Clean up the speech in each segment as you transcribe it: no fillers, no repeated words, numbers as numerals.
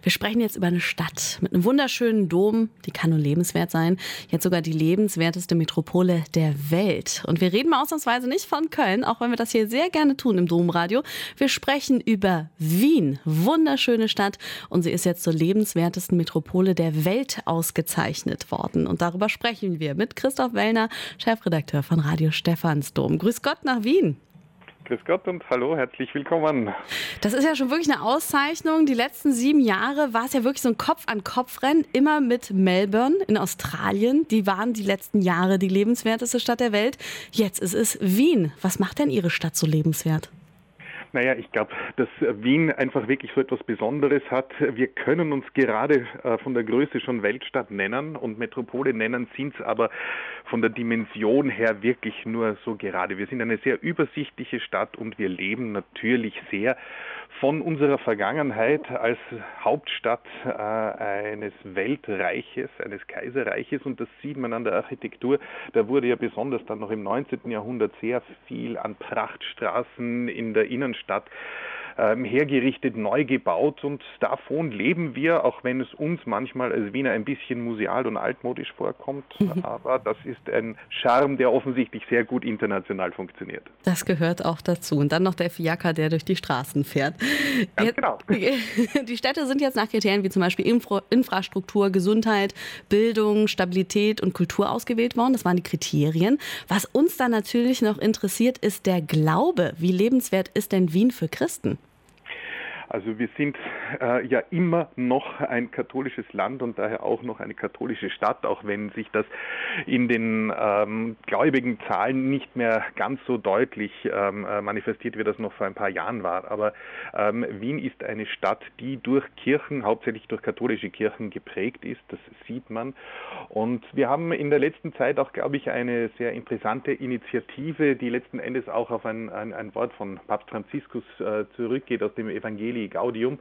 Wir sprechen jetzt über eine Stadt mit einem wunderschönen Dom, die kann nur lebenswert sein. Jetzt sogar die lebenswerteste Metropole der Welt. Und wir reden mal ausnahmsweise nicht von Köln, auch wenn wir das hier sehr gerne tun im Domradio. Wir sprechen über Wien. Wunderschöne Stadt. Und sie ist jetzt zur lebenswertesten Metropole der Welt ausgezeichnet worden. Und darüber sprechen wir mit Christoph Wellner, Chefredakteur von Radio Stephansdom. Grüß Gott nach Wien. Grüß Gott und hallo, herzlich willkommen. Das ist ja schon wirklich eine Auszeichnung. Die letzten 7 Jahre war es ja wirklich so ein Kopf-an-Kopf-Rennen, immer mit Melbourne in Australien. Die waren die letzten Jahre die lebenswerteste Stadt der Welt. Jetzt ist es Wien. Was macht denn Ihre Stadt so lebenswert? Naja, ich glaube, dass Wien einfach wirklich so etwas Besonderes hat. Wir können uns gerade von der Größe schon Weltstadt nennen und Metropole nennen, sind es aber von der Dimension her wirklich nur so gerade. Wir sind eine sehr übersichtliche Stadt und wir leben natürlich sehr von unserer Vergangenheit als Hauptstadt eines Weltreiches, eines Kaiserreiches, und das sieht man an der Architektur. Da wurde ja besonders dann noch im 19. Jahrhundert sehr viel an Prachtstraßen in der Innenstadt hergerichtet, neu gebaut, und davon leben wir, auch wenn es uns manchmal als Wiener ein bisschen museal und altmodisch vorkommt. Aber das ist ein Charme, der offensichtlich sehr gut international funktioniert. Das gehört auch dazu. Und dann noch der Fiaker, der durch die Straßen fährt. Ganz genau. Die Städte sind jetzt nach Kriterien wie zum Beispiel Infrastruktur, Gesundheit, Bildung, Stabilität und Kultur ausgewählt worden. Das waren die Kriterien. Was uns dann natürlich noch interessiert, ist der Glaube. Wie lebenswert ist denn Wien für Christen? Also wir sind ja immer noch ein katholisches Land und daher auch noch eine katholische Stadt, auch wenn sich das in den gläubigen Zahlen nicht mehr ganz so deutlich manifestiert, wie das noch vor ein paar Jahren war. Aber Wien ist eine Stadt, die durch Kirchen, hauptsächlich durch katholische Kirchen geprägt ist, das sieht man. Und wir haben in der letzten Zeit auch, glaube ich, eine sehr interessante Initiative, die letzten Endes auch auf ein Wort von Papst Franziskus zurückgeht aus dem Evangelium Gaudium.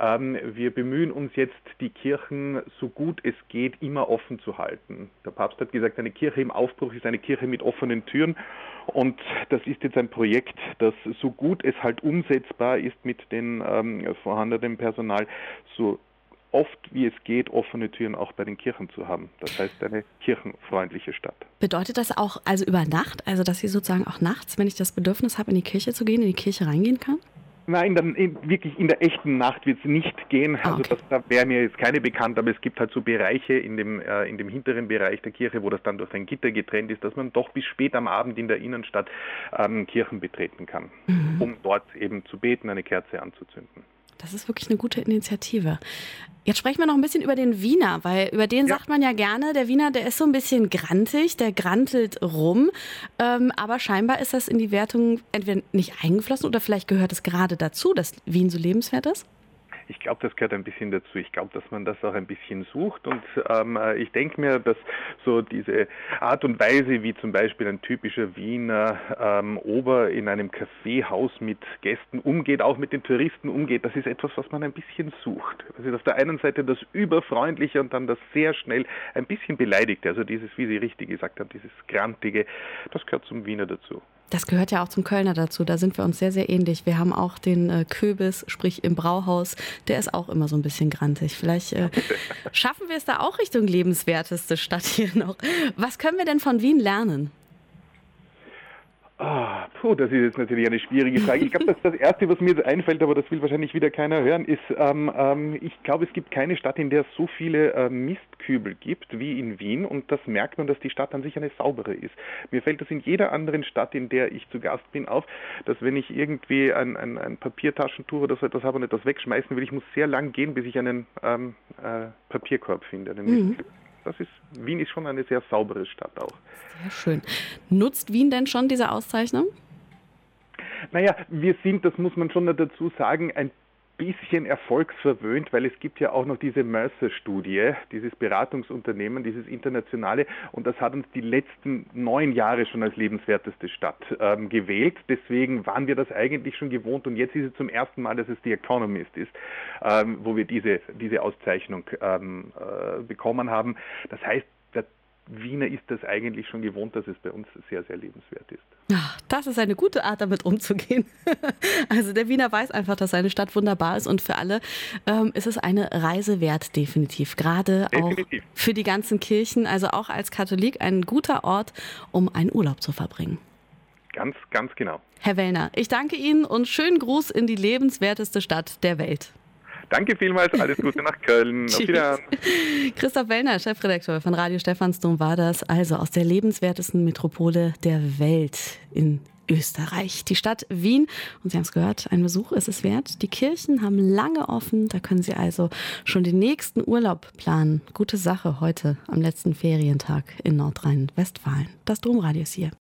Wir bemühen uns jetzt, die Kirchen so gut es geht immer offen zu halten. Der Papst hat gesagt, eine Kirche im Aufbruch ist eine Kirche mit offenen Türen, und das ist jetzt ein Projekt, das so gut es halt umsetzbar ist mit den vorhandenen Personal, so oft wie es geht, offene Türen auch bei den Kirchen zu haben. Das heißt, eine kirchenfreundliche Stadt. Bedeutet das auch also über Nacht, also dass Sie sozusagen auch nachts, wenn ich das Bedürfnis habe, in die Kirche zu gehen, in die Kirche reingehen kann? Nein, dann wirklich in der echten Nacht wird es nicht gehen. Also okay. da wäre mir jetzt keine bekannt, aber es gibt halt so Bereiche in dem hinteren Bereich der Kirche, wo das dann durch ein Gitter getrennt ist, dass man doch bis spät am Abend in der Innenstadt Kirchen betreten kann, um dort eben zu beten, eine Kerze anzuzünden. Das ist wirklich eine gute Initiative. Jetzt sprechen wir noch ein bisschen über den Wiener, weil über den sagt man ja gerne, der Wiener, der ist so ein bisschen grantig, der grantelt rum. Aber scheinbar ist das in die Wertung entweder nicht eingeflossen oder vielleicht gehört es gerade dazu, dass Wien so lebenswert ist? Ich glaube, das gehört ein bisschen dazu. Ich glaube, dass man das auch ein bisschen sucht, und ich denke mir, dass so diese Art und Weise, wie zum Beispiel ein typischer Wiener Ober in einem Kaffeehaus mit Gästen umgeht, auch mit den Touristen umgeht, das ist etwas, was man ein bisschen sucht. Es ist auf der einen Seite das Überfreundliche und dann das sehr schnell ein bisschen Beleidigte, also dieses, wie Sie richtig gesagt haben, dieses Grantige, das gehört zum Wiener dazu. Das gehört ja auch zum Kölner dazu. Da sind wir uns sehr, sehr ähnlich. Wir haben auch den Köbis, sprich im Brauhaus. Der ist auch immer so ein bisschen grantig. Vielleicht schaffen wir es da auch Richtung lebenswerteste Stadt hier noch. Was können wir denn von Wien lernen? Das ist jetzt natürlich eine schwierige Frage. Ich glaube, das Erste, was mir jetzt einfällt, aber das will wahrscheinlich wieder keiner hören, ist, ich glaube, es gibt keine Stadt, in der es so viele Mistkübel gibt wie in Wien, und das merkt man, dass die Stadt an sich eine saubere ist. Mir fällt das in jeder anderen Stadt, in der ich zu Gast bin, auf, dass wenn ich irgendwie ein Papiertaschentuch oder so etwas habe und etwas wegschmeißen will, ich muss sehr lang gehen, bis ich einen Papierkorb finde, einen Mistkübel. Wien ist schon eine sehr saubere Stadt auch. Sehr schön. Nutzt Wien denn schon diese Auszeichnung? Naja, wir sind, das muss man schon dazu sagen, ein bisschen erfolgsverwöhnt, weil es gibt ja auch noch diese Mercer-Studie, dieses Beratungsunternehmen, dieses internationale, und das hat uns die letzten 9 Jahre schon als lebenswerteste Stadt gewählt. Deswegen waren wir das eigentlich schon gewohnt, und jetzt ist es zum ersten Mal, dass es die Economist ist, wo wir diese Auszeichnung bekommen haben. Das heißt, Wiener ist das eigentlich schon gewohnt, dass es bei uns sehr, sehr lebenswert ist. Ach, das ist eine gute Art, damit umzugehen. Also der Wiener weiß einfach, dass seine Stadt wunderbar ist und für alle ist es eine Reise wert, definitiv. Gerade auch für die ganzen Kirchen, also auch als Katholik ein guter Ort, um einen Urlaub zu verbringen. Ganz, ganz genau. Herr Wellner, ich danke Ihnen und schönen Gruß in die lebenswerteste Stadt der Welt. Danke vielmals, alles Gute nach Köln. Auf Wiedersehen. Christoph Wellner, Chefredakteur von Radio Stephansdom war das, also aus der lebenswertesten Metropole der Welt in Österreich. Die Stadt Wien, und Sie haben es gehört, ein Besuch ist es wert. Die Kirchen haben lange offen, da können Sie also schon den nächsten Urlaub planen. Gute Sache heute am letzten Ferientag in Nordrhein-Westfalen. Das Domradio ist hier.